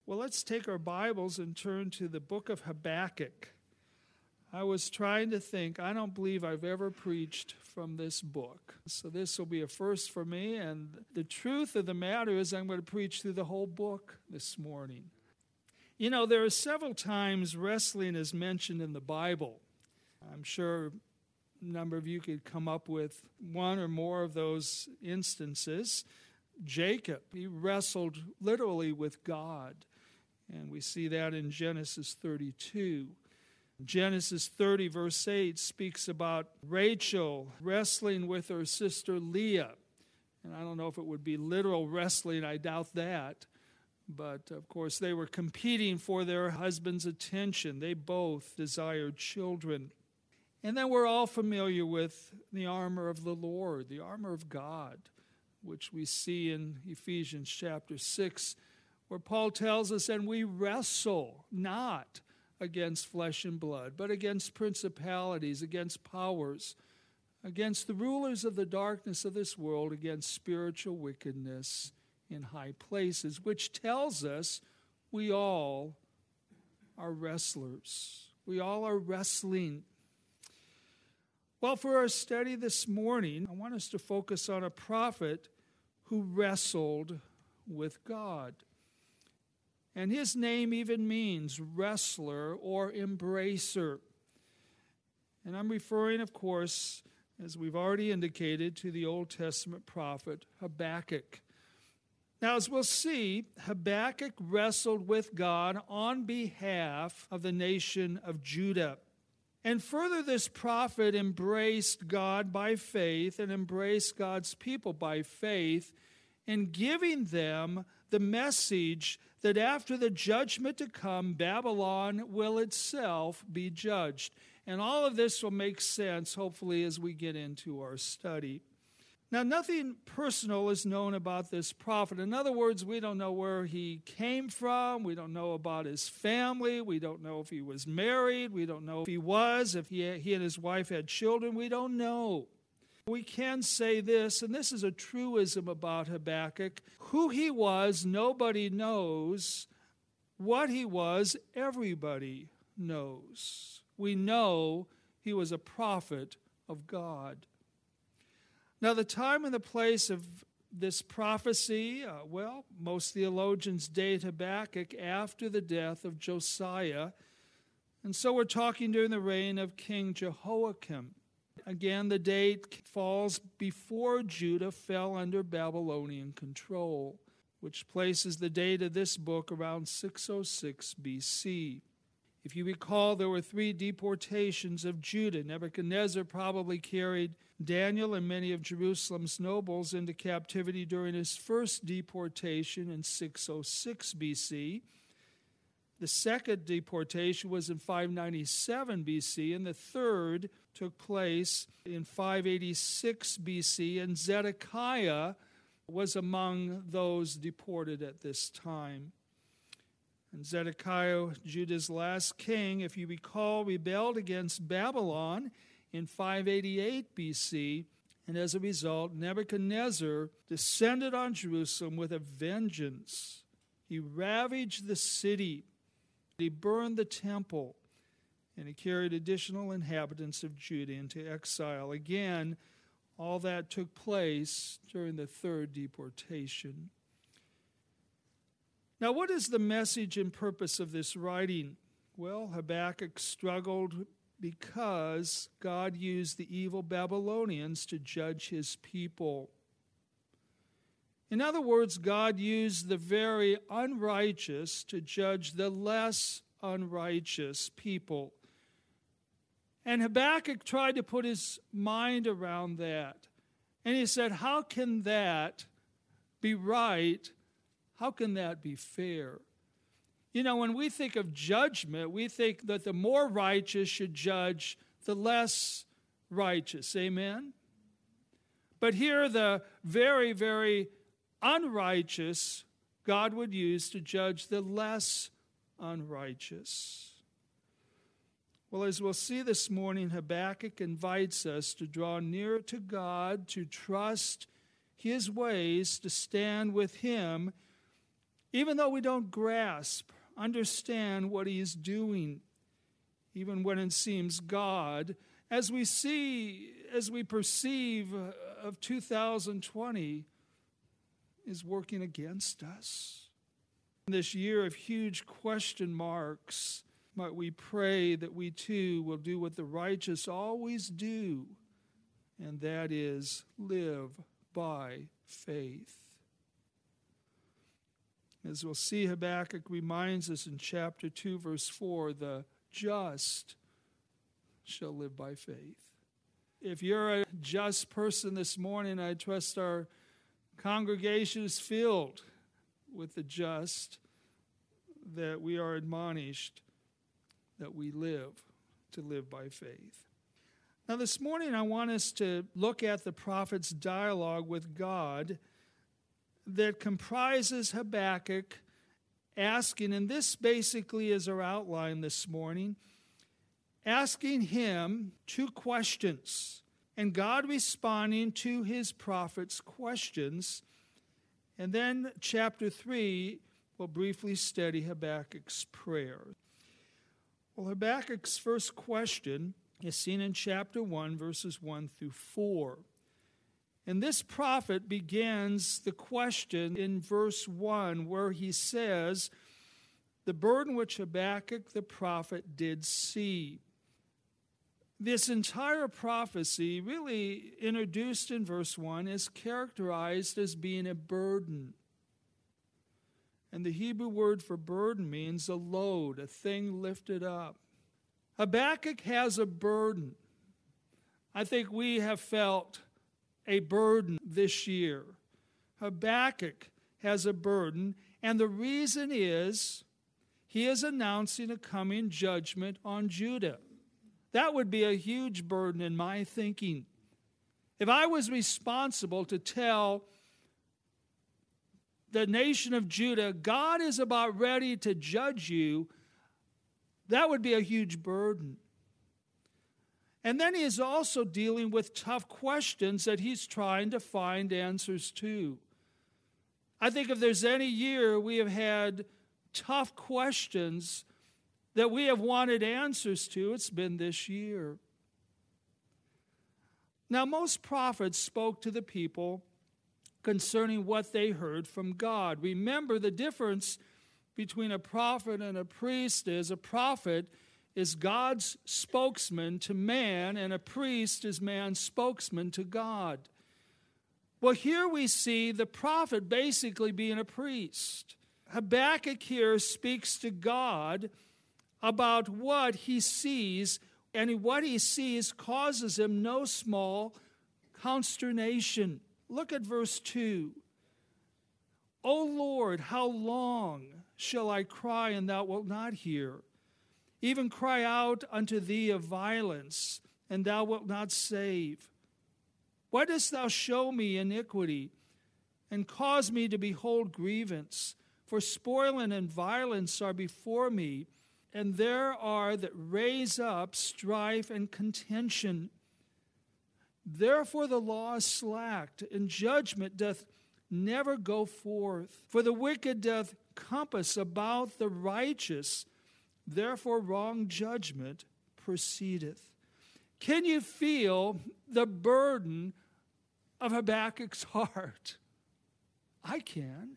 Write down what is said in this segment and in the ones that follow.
Well, let's take our Bibles and turn to the book of Habakkuk. I was trying to think, I don't believe I've ever preached from this book. So this will be a first for me, and the truth of the matter is I'm going to preach through the whole book this morning. You know, there are several times wrestling is mentioned in the Bible. I'm sure a number of you could come up with one or more of those instances. Jacob, he wrestled literally with God. And we see that in Genesis 32. Genesis 30, verse 8, speaks about Rachel wrestling with her sister Leah. And I don't know if it would be literal wrestling, I doubt that. But, of course, they were competing for their husband's attention. They both desired children. And then we're all familiar with the armor of the Lord, the armor of God, which we see in Ephesians chapter 6, where Paul tells us, and we wrestle not against flesh and blood, but against principalities, against powers, against the rulers of the darkness of this world, against spiritual wickedness in high places, which tells us we all are wrestlers. We all are wrestling. Well, for our study this morning, I want us to focus on a prophet who wrestled with God. And his name even means wrestler or embracer. And I'm referring, of course, as we've already indicated, to the Old Testament prophet Habakkuk. Now, as we'll see, Habakkuk wrestled with God on behalf of the nation of Judah. And further, this prophet embraced God by faith and embraced God's people by faith in giving them the message that after the judgment to come, Babylon will itself be judged. And all of this will make sense, hopefully, as we get into our study. Now, nothing personal is known about this prophet. In other words, we don't know where he came from. We don't know about his family. We don't know if he was married. We don't know if he and his wife had children. We don't know. We can say this, and this is a truism about Habakkuk. Who he was, nobody knows. What he was, everybody knows. We know he was a prophet of God. Now, the time and the place of this prophecy, most theologians date Habakkuk after the death of Josiah. And so we're talking during the reign of King Jehoiakim. Again, the date falls before Judah fell under Babylonian control, which places the date of this book around 606 BC. If you recall, there were 3 deportations of Judah. Nebuchadnezzar probably carried Daniel and many of Jerusalem's nobles into captivity during his first deportation in 606 BC. The second deportation was in 597 BC, and the third took place in 586 BC, and Zedekiah was among those deported at this time. And Zedekiah, Judah's last king, if you recall, rebelled against Babylon in 588 BC, and as a result, Nebuchadnezzar descended on Jerusalem with a vengeance. He ravaged the city. He burned the temple, and he carried additional inhabitants of Judah into exile. Again, all that took place during the third deportation. Now, what is the message and purpose of this writing? Well, Habakkuk struggled because God used the evil Babylonians to judge his people. In other words, God used the very unrighteous to judge the less unrighteous people. And Habakkuk tried to put his mind around that. And he said, how can that be right? How can that be fair? You know, when we think of judgment, we think that the more righteous should judge the less righteous. Amen? But here, the very, very unrighteous God would use to judge the less unrighteous. Well, as we'll see this morning, Habakkuk invites us to draw near to God, to trust his ways, to stand with him Even though we don't grasp, understand what he is doing, even when it seems God, as we perceive of 2020 is working against us. In this year of huge question marks, might we pray that we too will do what the righteous always do, and that is live by faith. As we'll see, Habakkuk reminds us in chapter 2, verse 4, the just shall live by faith. If you're a just person this morning, I trust our congregation is filled with the just, that we are admonished that we live by faith. Now this morning I want us to look at the prophet's dialogue with God that comprises Habakkuk asking, and this basically is our outline this morning, asking him two questions, and God responding to his prophet's questions. And then chapter 3 will briefly study Habakkuk's prayer. Well, Habakkuk's first question is seen in chapter 1, verses 1 through 4. And this prophet begins the question in verse 1, where he says, the burden which Habakkuk the prophet did see. This entire prophecy, really introduced in verse 1, is characterized as being a burden. And the Hebrew word for burden means a load, a thing lifted up. Habakkuk has a burden. I think we have felt a burden this year. Habakkuk has a burden, and the reason is he is announcing a coming judgment on Judah. That would be a huge burden in my thinking. If I was responsible to tell the nation of Judah, God is about ready to judge you, that would be a huge burden. And then he is also dealing with tough questions that he's trying to find answers to. I think if there's any year we have had tough questions that we have wanted answers to, it's been this year. Now, most prophets spoke to the people concerning what they heard from God. Remember, the difference between a prophet and a priest is a prophet is God's spokesman to man, and a priest is man's spokesman to God. Well, here we see the prophet basically being a priest. Habakkuk here speaks to God about what he sees, and what he sees causes him no small consternation. Look at verse 2. O Lord, how long shall I cry, and thou wilt not hear? Even cry out unto thee of violence, and thou wilt not save. Why dost thou show me iniquity, and cause me to behold grievance? For spoiling and violence are before me, and there are that raise up strife and contention. Therefore the law is slacked, and judgment doth never go forth. For the wicked doth compass about the righteous, therefore wrong judgment proceedeth. Can you feel the burden of Habakkuk's heart? I can.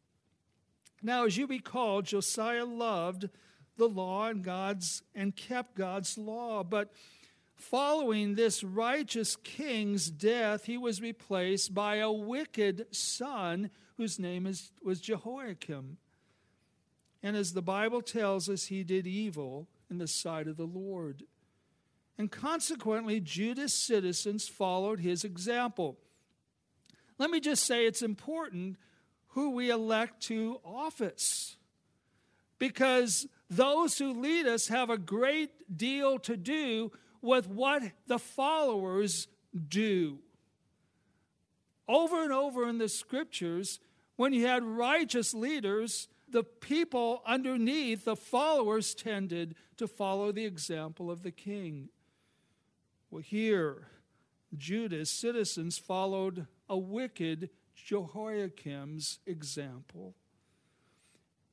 Now, as you recall, Josiah loved the law and kept God's law, but following this righteous king's death, he was replaced by a wicked son whose name was Jehoiakim. And as the Bible tells us, he did evil in the sight of the Lord. And consequently, Judah's citizens followed his example. Let me just say it's important who we elect to office, because those who lead us have a great deal to do with what the followers do. Over and over in the scriptures, when you had righteous leaders, the people underneath, the followers, tended to follow the example of the king. Well, here, Judah's citizens followed a wicked Jehoiakim's example.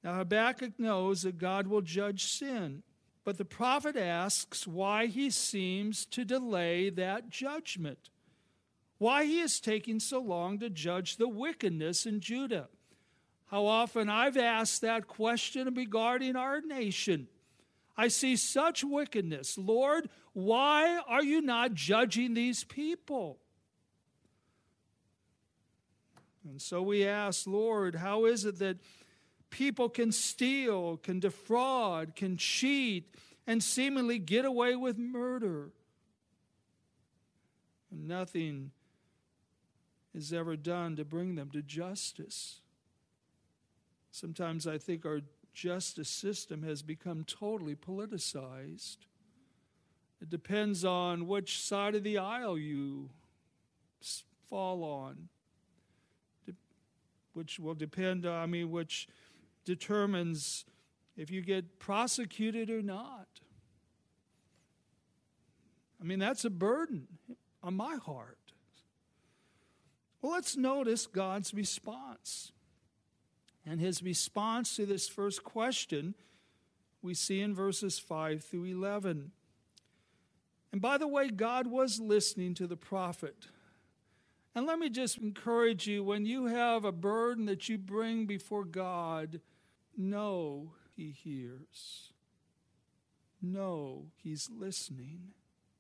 Now Habakkuk knows that God will judge sin, but the prophet asks why he seems to delay that judgment, why he is taking so long to judge the wickedness in Judah. How often I've asked that question regarding our nation. I see such wickedness. Lord, why are you not judging these people? And so we ask, Lord, how is it that people can steal, can defraud, can cheat, and seemingly get away with murder? And nothing is ever done to bring them to justice. Sometimes I think our justice system has become totally politicized. It depends on which side of the aisle you fall on, which will depend, which determines if you get prosecuted or not. That's a burden on my heart. Well, let's notice God's response. And his response to this first question we see in verses 5 through 11. And by the way, God was listening to the prophet. And let me just encourage you, when you have a burden that you bring before God, know he hears. Know he's listening.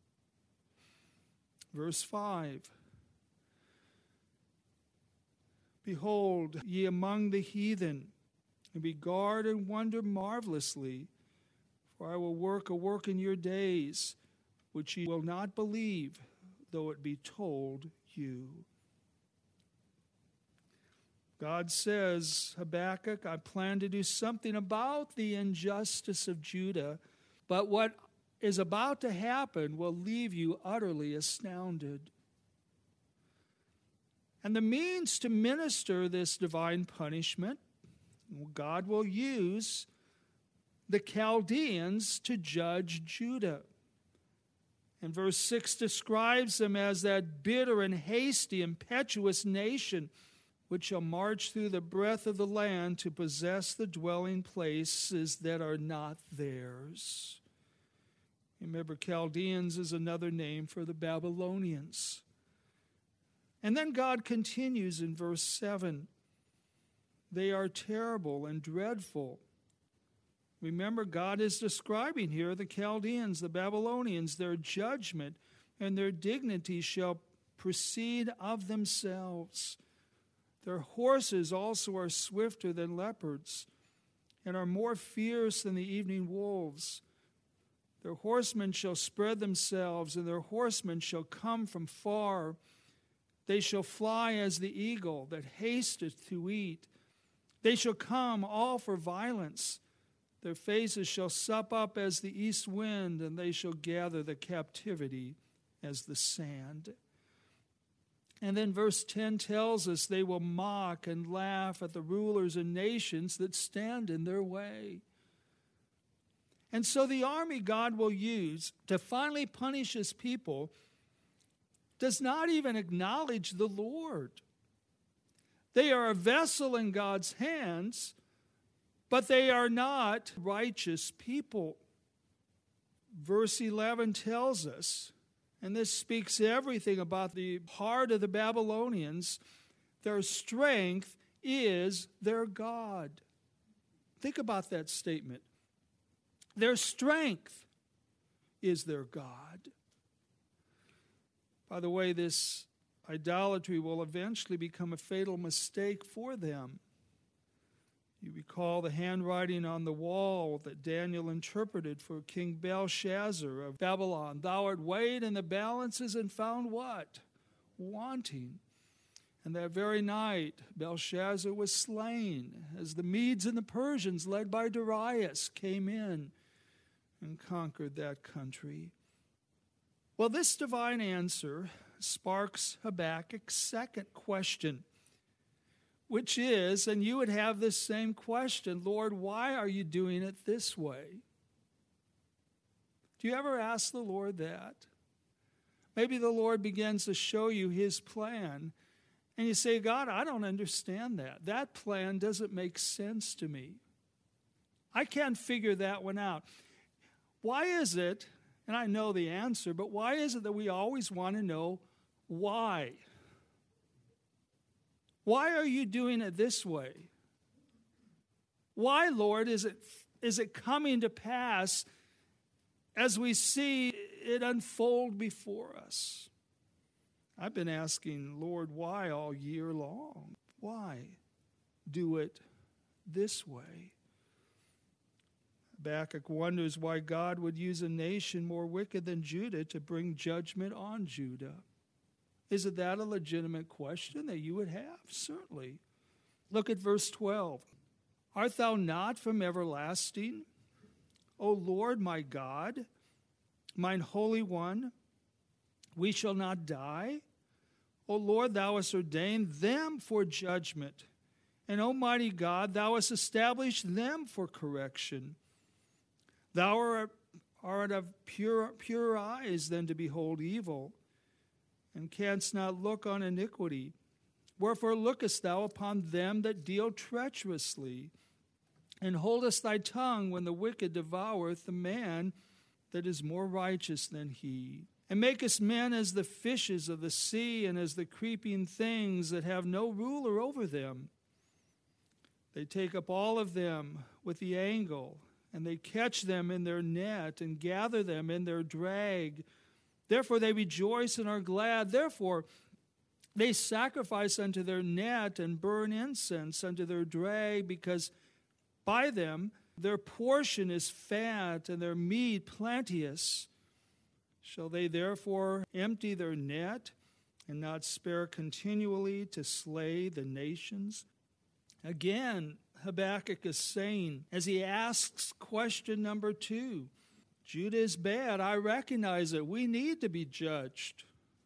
Verse 5. Behold, ye among the heathen, and regard and wonder marvelously, for I will work a work in your days, which ye will not believe, though it be told you. God says, Habakkuk, I plan to do something about the injustice of Judah, but what is about to happen will leave you utterly astounded. And the means to minister this divine punishment, God will use the Chaldeans to judge Judah. And verse 6 describes them as that bitter and hasty, impetuous nation which shall march through the breadth of the land to possess the dwelling places that are not theirs. Remember, Chaldeans is another name for the Babylonians. And then God continues in verse 7. They are terrible and dreadful. Remember, God is describing here the Chaldeans, the Babylonians. Their judgment and their dignity shall proceed of themselves. Their horses also are swifter than leopards and are more fierce than the evening wolves. Their horsemen shall spread themselves, and their horsemen shall come from far. They shall fly as the eagle that hasteth to eat. They shall come all for violence. Their faces shall sup up as the east wind, and they shall gather the captivity as the sand. And then verse 10 tells us they will mock and laugh at the rulers and nations that stand in their way. And so the army God will use to finally punish his people does not even acknowledge the Lord. They are a vessel in God's hands, but they are not righteous people. Verse 11 tells us, and this speaks everything about the heart of the Babylonians, their strength is their God. Think about that statement. Their strength is their God. By the way, this idolatry will eventually become a fatal mistake for them. You recall the handwriting on the wall that Daniel interpreted for King Belshazzar of Babylon. Thou art weighed in the balances and found what? Wanting. And that very night, Belshazzar was slain as the Medes and the Persians, led by Darius, came in and conquered that country. Well, this divine answer sparks Habakkuk's second question, which is, and you would have this same question, Lord, why are you doing it this way? Do you ever ask the Lord that? Maybe the Lord begins to show you his plan, and you say, God, I don't understand that. That plan doesn't make sense to me. I can't figure that one out. Why is it, and I know the answer, but why is it that we always want to know why? Why are you doing it this way? Why, Lord, is it coming to pass as we see it unfold before us? I've been asking, Lord, why all year long? Why do it this way? Habakkuk wonders why God would use a nation more wicked than Judah to bring judgment on Judah. Isn't that a legitimate question that you would have? Certainly. Look at verse 12. Art thou not from everlasting, O Lord my God, mine Holy One? We shall not die. O Lord, thou hast ordained them for judgment. And Almighty God, thou hast established them for correction. Thou art of purer eyes than to behold evil, and canst not look on iniquity. Wherefore lookest thou upon them that deal treacherously, and holdest thy tongue when the wicked devoureth the man that is more righteous than he. And makest men as the fishes of the sea, and as the creeping things that have no ruler over them. They take up all of them with the angle, and they catch them in their net, and gather them in their drag. Therefore they rejoice and are glad. Therefore they sacrifice unto their net, and burn incense unto their drag, because by them their portion is fat, and their meat plenteous. Shall they therefore empty their net, and not spare continually to slay the nations? Again, Habakkuk is saying, as he asks question number 2, Judah is bad, I recognize it, we need to be judged.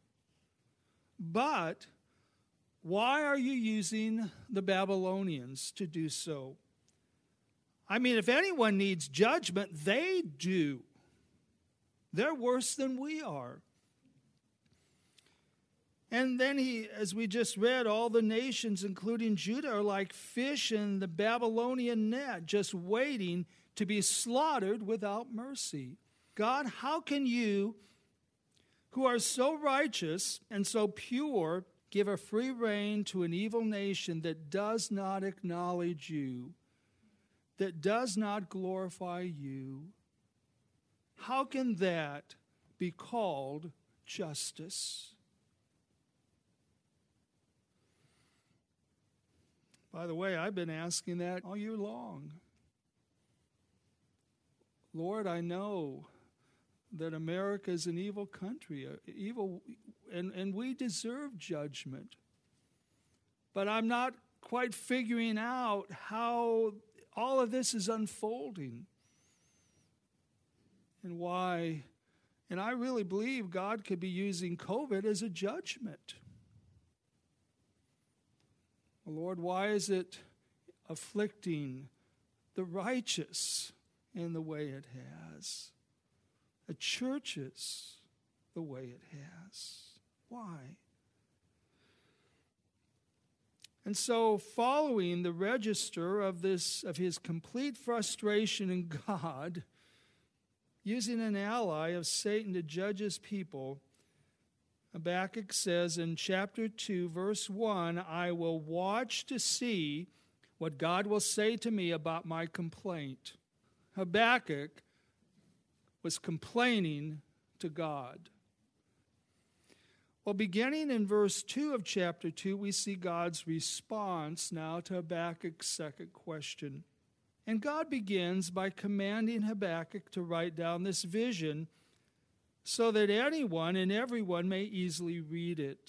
But why are you using the Babylonians to do so? I mean, if anyone needs judgment, they do. They're worse than we are. And then as we just read, all the nations, including Judah, are like fish in the Babylonian net, just waiting to be slaughtered without mercy. God, how can you, who are so righteous and so pure, give a free rein to an evil nation that does not acknowledge you, that does not glorify you? How can that be called justice? By the way, I've been asking that all year long. Lord, I know that America is an evil country, and we deserve judgment. But I'm not quite figuring out how all of this is unfolding and why. And I really believe God could be using COVID as a judgment. Lord, why is it afflicting the righteous in the way it has? The churches the way it has. Why? And so, following the register of his complete frustration in God, using an ally of Satan to judge his people, Habakkuk says in chapter 2, verse 1, I will watch to see what God will say to me about my complaint. Habakkuk was complaining to God. Well, beginning in verse 2 of chapter 2, we see God's response now to Habakkuk's second question. And God begins by commanding Habakkuk to write down this vision so that anyone and everyone may easily read it.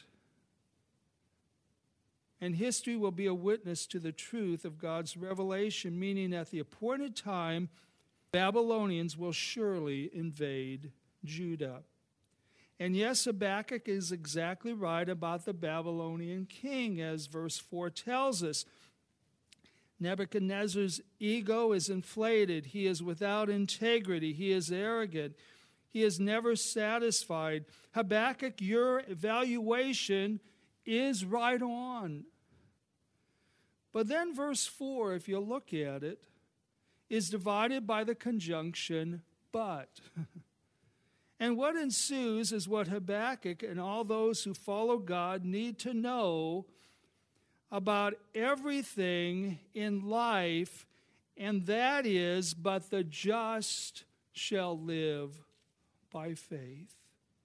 And history will be a witness to the truth of God's revelation, meaning at the appointed time, Babylonians will surely invade Judah. And yes, Habakkuk is exactly right about the Babylonian king, as verse 4 tells us. Nebuchadnezzar's ego is inflated. He is without integrity. He is arrogant. He is never satisfied. Habakkuk, your evaluation is right on. But then verse 4, if you look at it, is divided by the conjunction but. And what ensues is what Habakkuk and all those who follow God need to know about everything in life, and that is, but the just shall live by faith.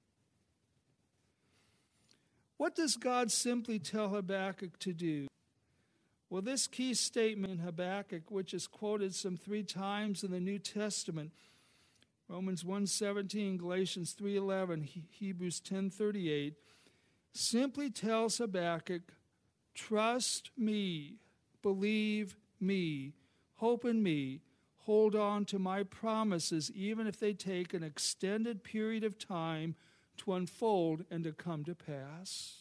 What does God simply tell Habakkuk to do? Well, this key statement in Habakkuk, which is quoted some 3 times in the New Testament, Romans 1:17, Galatians 3:11, Hebrews 10:38, simply tells Habakkuk, trust me, believe me, hope in me, hold on to my promises, even if they take an extended period of time to unfold and to come to pass.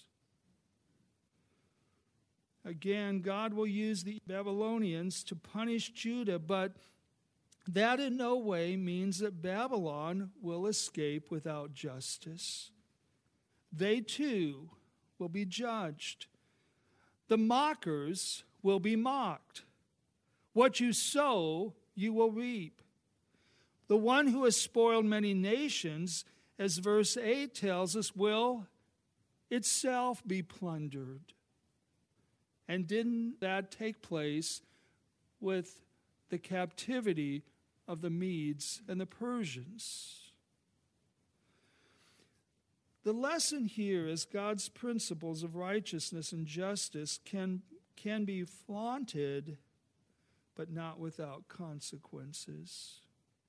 Again, God will use the Babylonians to punish Judah, but that in no way means that Babylon will escape without justice. They too will be judged. The mockers will be mocked. What you sow, you will reap. The one who has spoiled many nations, as verse 8 tells us, will itself be plundered. And didn't that take place with the captivity of the Medes and the Persians? The lesson here is God's principles of righteousness and justice can be flaunted, but not without consequences.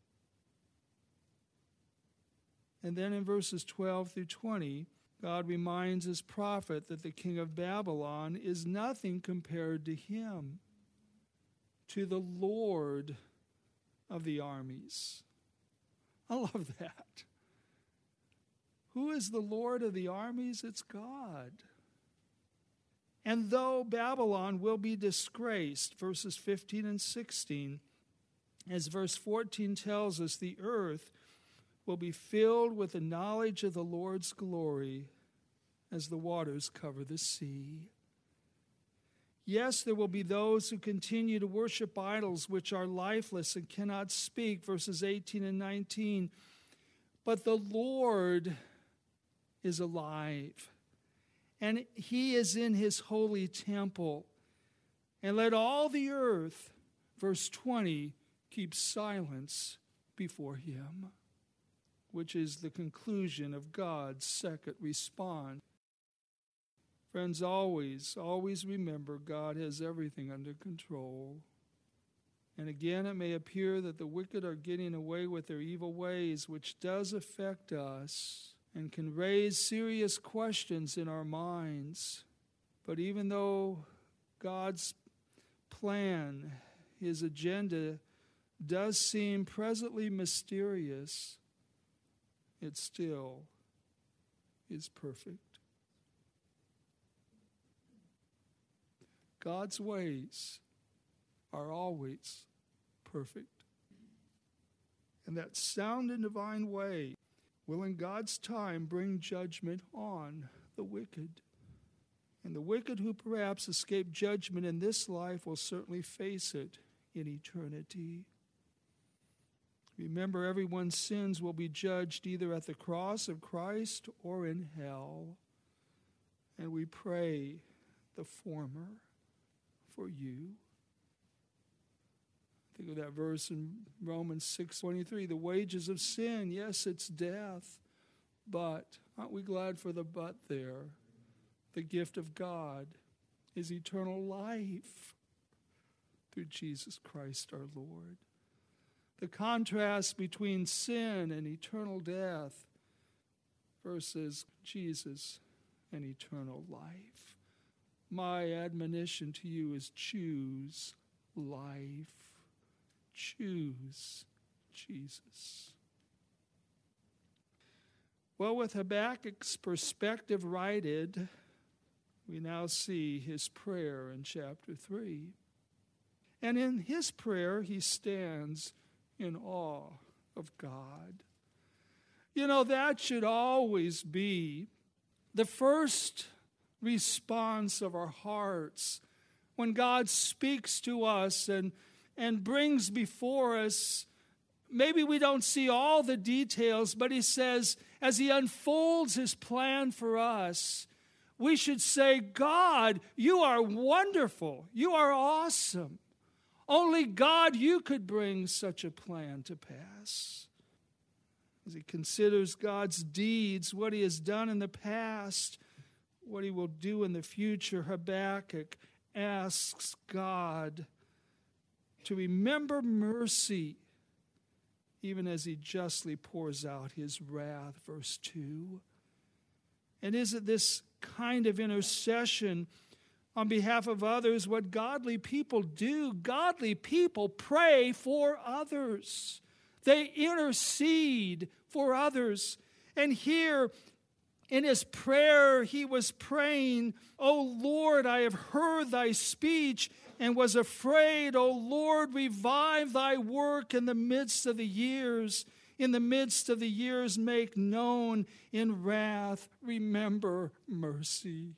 And then in verses 12 through 20, God reminds his prophet that the king of Babylon is nothing compared to him, to the Lord of the armies. I love that. Who is the Lord of the armies? It's God. And though Babylon will be disgraced, verses 15 and 16, as verse 14 tells us, the earth will be filled with the knowledge of the Lord's glory as the waters cover the sea. Yes, there will be those who continue to worship idols which are lifeless and cannot speak, verses 18 and 19. But the Lord is alive, and he is in his holy temple. And let all the earth, verse 20, keep silence before him, which is the conclusion of God's second response. Friends, always remember God has everything under control. And again, it may appear that the wicked are getting away with their evil ways, which does affect us and can raise serious questions in our minds. But even though God's plan, his agenda, does seem presently mysterious, it still is perfect. God's ways are always perfect. And that sound and divine way will in God's time bring judgment on the wicked. And the wicked who perhaps escape judgment in this life will certainly face it in eternity. Remember, everyone's sins will be judged either at the cross of Christ or in hell. And we pray the former for you. Think of that verse in Romans 6:23. The wages of sin, yes, it's death. But, aren't we glad for the but there? The gift of God is eternal life through Jesus Christ our Lord. The contrast between sin and eternal death versus Jesus and eternal life. My admonition to you is choose life. Choose Jesus. Well, with Habakkuk's perspective righted, we now see his prayer in chapter 3. And in his prayer, he stands in awe of God. You know, that should always be the first response of our hearts when God speaks to us and and brings before us. Maybe we don't see all the details, but he says, as he unfolds his plan for us, we should say, God, you are wonderful. You are awesome. Only God, you could bring such a plan to pass. As he considers God's deeds, what he has done in the past, what he will do in the future, Habakkuk asks God to remember mercy, even as he justly pours out his wrath. Verse 2. And isn't this kind of intercession on behalf of others what godly people do? Godly people pray for others. They intercede for others. And here in his prayer, he was praying, O Lord, I have heard thy speech and was afraid. O Lord, revive thy work in the midst of the years. In the midst of the years, make known. In wrath, remember mercy.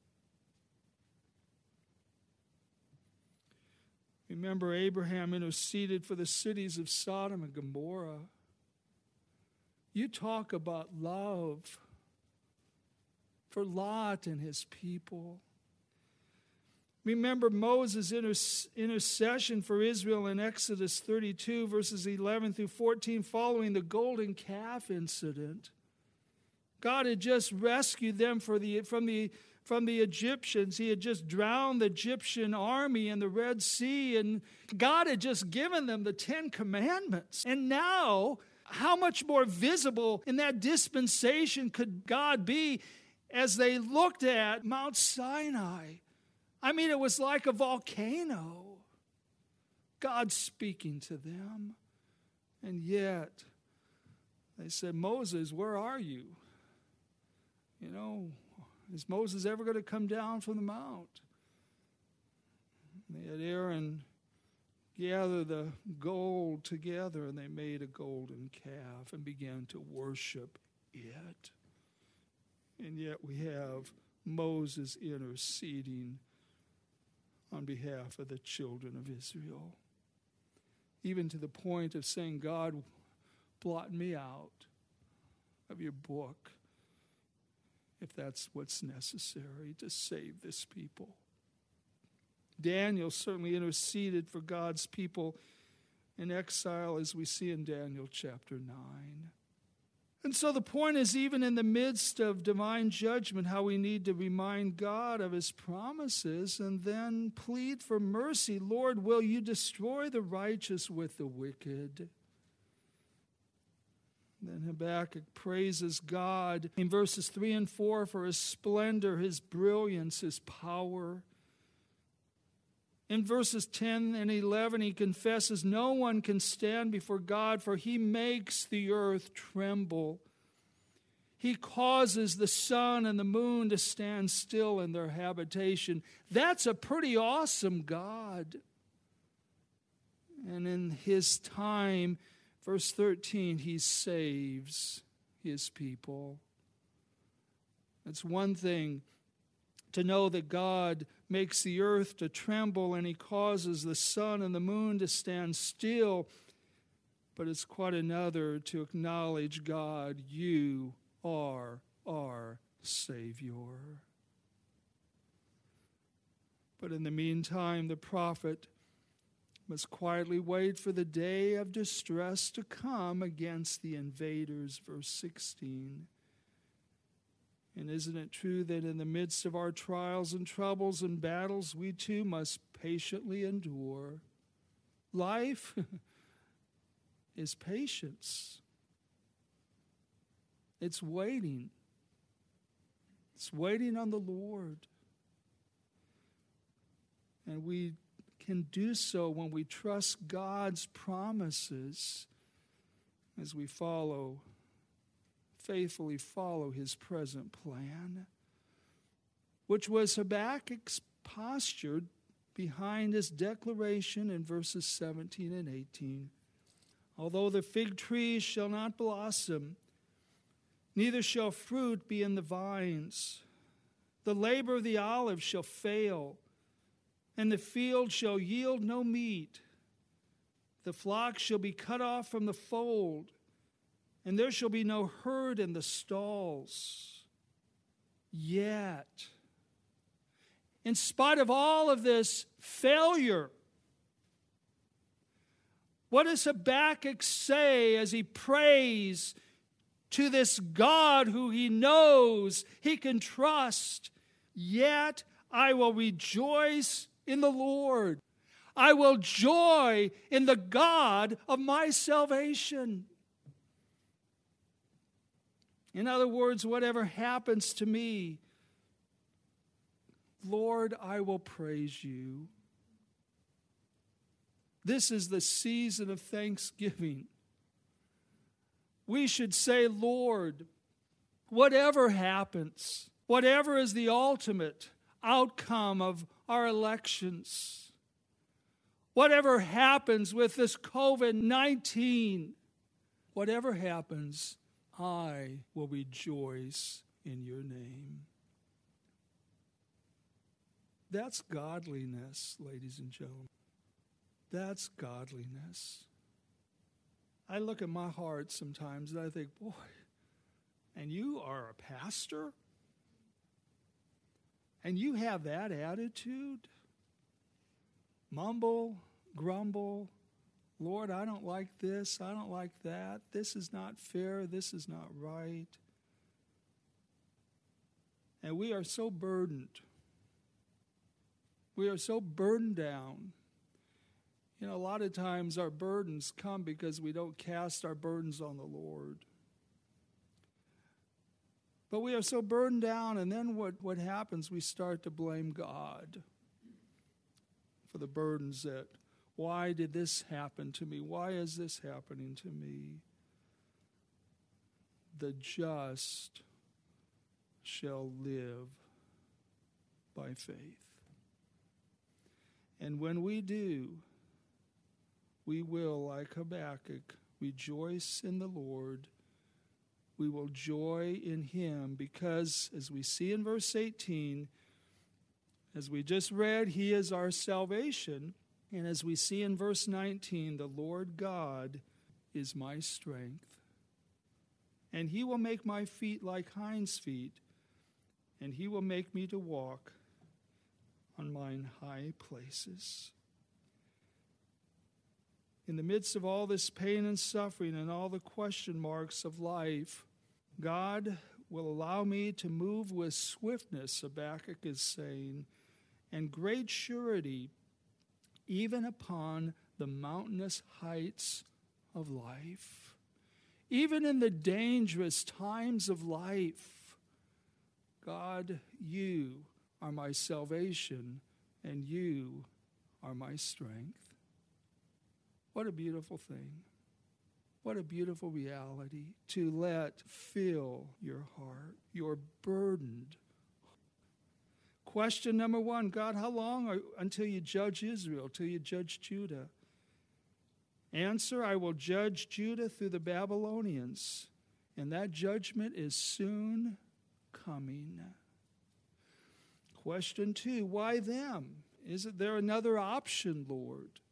Remember, Abraham interceded for the cities of Sodom and Gomorrah. You talk about love for Lot and his people. Remember Moses' intercession for Israel in Exodus 32, verses 11 through 14, following the golden calf incident. God had just rescued them from the Egyptians. He had just drowned the Egyptian army in the Red Sea, and God had just given them the 10 Commandments. And now, how much more visible in that dispensation could God be as they looked at Mount Sinai? I mean, it was like a volcano. God speaking to them. And yet, they said, Moses, where are you? You know, is Moses ever going to come down from the mount? They had Aaron gather the gold together, and they made a golden calf and began to worship it. And yet we have Moses interceding on behalf of the children of Israel, even to the point of saying, God, blot me out of your book if that's what's necessary to save this people. Daniel certainly interceded for God's people in exile, as we see in Daniel chapter 9. And so the point is, even in the midst of divine judgment, how we need to remind God of his promises and then plead for mercy. Lord, will you destroy the righteous with the wicked? Then Habakkuk praises God in verses 3 and 4 for his splendor, his brilliance, his power. In verses 10 and 11, he confesses no one can stand before God, for he makes the earth tremble. He causes the sun and the moon to stand still in their habitation. That's a pretty awesome God. And in his time, verse 13, he saves his people. It's one thing to know that God makes the earth to tremble and he causes the sun and the moon to stand still. But it's quite another to acknowledge, God, you are our Savior. But in the meantime, the prophet must quietly wait for the day of distress to come against the invaders. Verse 16. And isn't it true that in the midst of our trials and troubles and battles, we too must patiently endure? Life is patience. It's waiting. It's waiting on the Lord. And we can do so when we trust God's promises as we faithfully follow his present plan, which was Habakkuk's posture behind his declaration in verses 17 and 18. Although the fig tree shall not blossom, neither shall fruit be in the vines, the labor of the olive shall fail, and the field shall yield no meat. The flock shall be cut off from the fold, and there shall be no herd in the stalls. Yet, in spite of all of this failure, what does Habakkuk say as he prays to this God who he knows he can trust? Yet I will rejoice in the Lord. I will joy in the God of my salvation. In other words, whatever happens to me, Lord, I will praise you. This is the season of thanksgiving. We should say, Lord, whatever happens, whatever is the ultimate outcome of our elections, whatever happens with this COVID-19, whatever happens, I will rejoice in your name. That's godliness, ladies and gentlemen. That's godliness. I look at my heart sometimes and I think, boy, and you are a pastor? And you have that attitude? Mumble, grumble, Lord, I don't like this, I don't like that, this is not fair, this is not right. And we are so burdened. We are so burdened down. You know, a lot of times our burdens come because we don't cast our burdens on the Lord. But we are so burdened down, and then what happens? We start to blame God for the burdens that, why did this happen to me? Why is this happening to me? The just shall live by faith. And when we do, we will, like Habakkuk, rejoice in the Lord. We will joy in him because, as we see in verse 18, as we just read, he is our salvation. And as we see in verse 19, the Lord God is my strength. And he will make my feet like hinds' feet, and he will make me to walk on mine high places. In the midst of all this pain and suffering and all the question marks of life, God will allow me to move with swiftness, Habakkuk is saying, and great surety, even upon the mountainous heights of life. Even in the dangerous times of life, God, you are my salvation, and you are my strength. What a beautiful thing. What a beautiful reality to let fill your heart. You're burdened. Question number one, God, how long until you judge Israel, till you judge Judah? Answer, I will judge Judah through the Babylonians, and that judgment is soon coming. Question two, why them? Isn't there another option, Lord?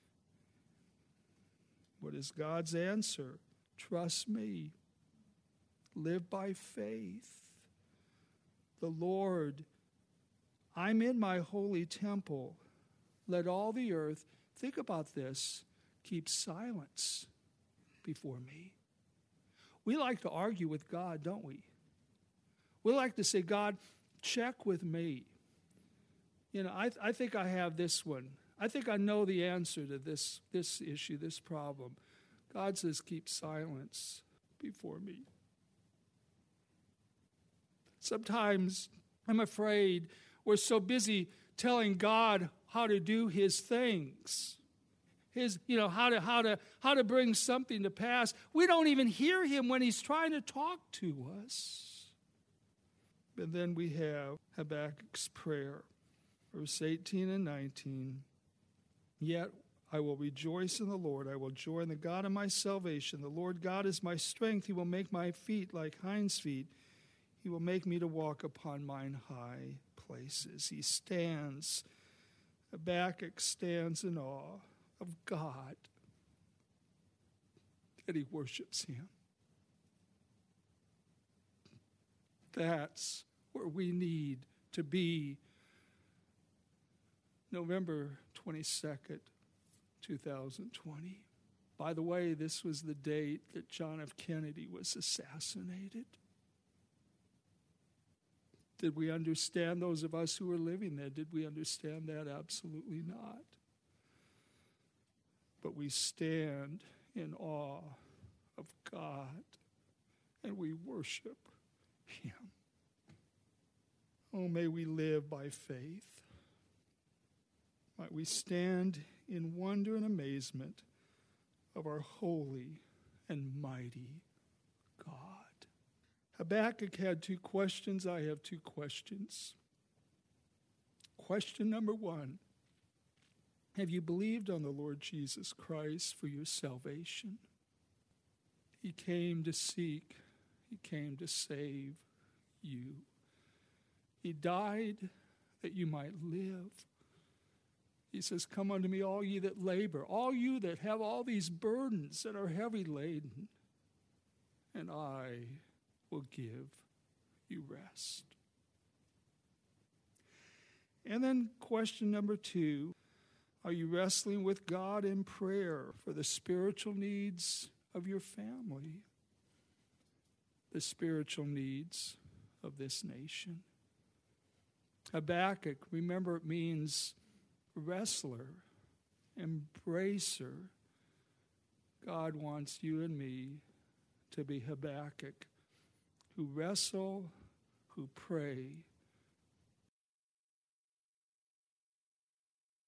What is God's answer? Trust me. Live by faith. The Lord, I'm in my holy temple. Let all the earth, think about this, keep silence before me. We like to argue with God, don't we? We like to say, God, check with me. You know, I think I have this one. I think I know the answer to this issue, this problem. God says, keep silence before me. Sometimes I'm afraid we're so busy telling God how to do his things. How to bring something to pass. We don't even hear him when he's trying to talk to us. And then we have Habakkuk's prayer, verse 18 and 19. Yet I will rejoice in the Lord. I will joy in the God of my salvation. The Lord God is my strength. He will make my feet like hinds' feet. He will make me to walk upon mine high places. He stands, Habakkuk stands in awe of God. that he worships him. That's where we need to be. November 22nd, 2020. By the way, this was the date that John F. Kennedy was assassinated. Did we understand, those of us who were living there, did we understand that? Absolutely not. But we stand in awe of God and we worship him. Oh, may we live by faith. Might we stand in wonder and amazement of our holy and mighty God. Habakkuk had 2 questions. I have 2 questions. Question number 1. Have you believed on the Lord Jesus Christ for your salvation? He came to seek, he came to save you. He died that you might live. He says, come unto me, all ye that labor, all you that have all these burdens that are heavy laden, and I will give you rest. And then question number 2, are you wrestling with God in prayer for the spiritual needs of your family, the spiritual needs of this nation? Habakkuk, remember, it means wrestler, embracer. God wants you and me to be Habakkuk, who wrestle, who pray,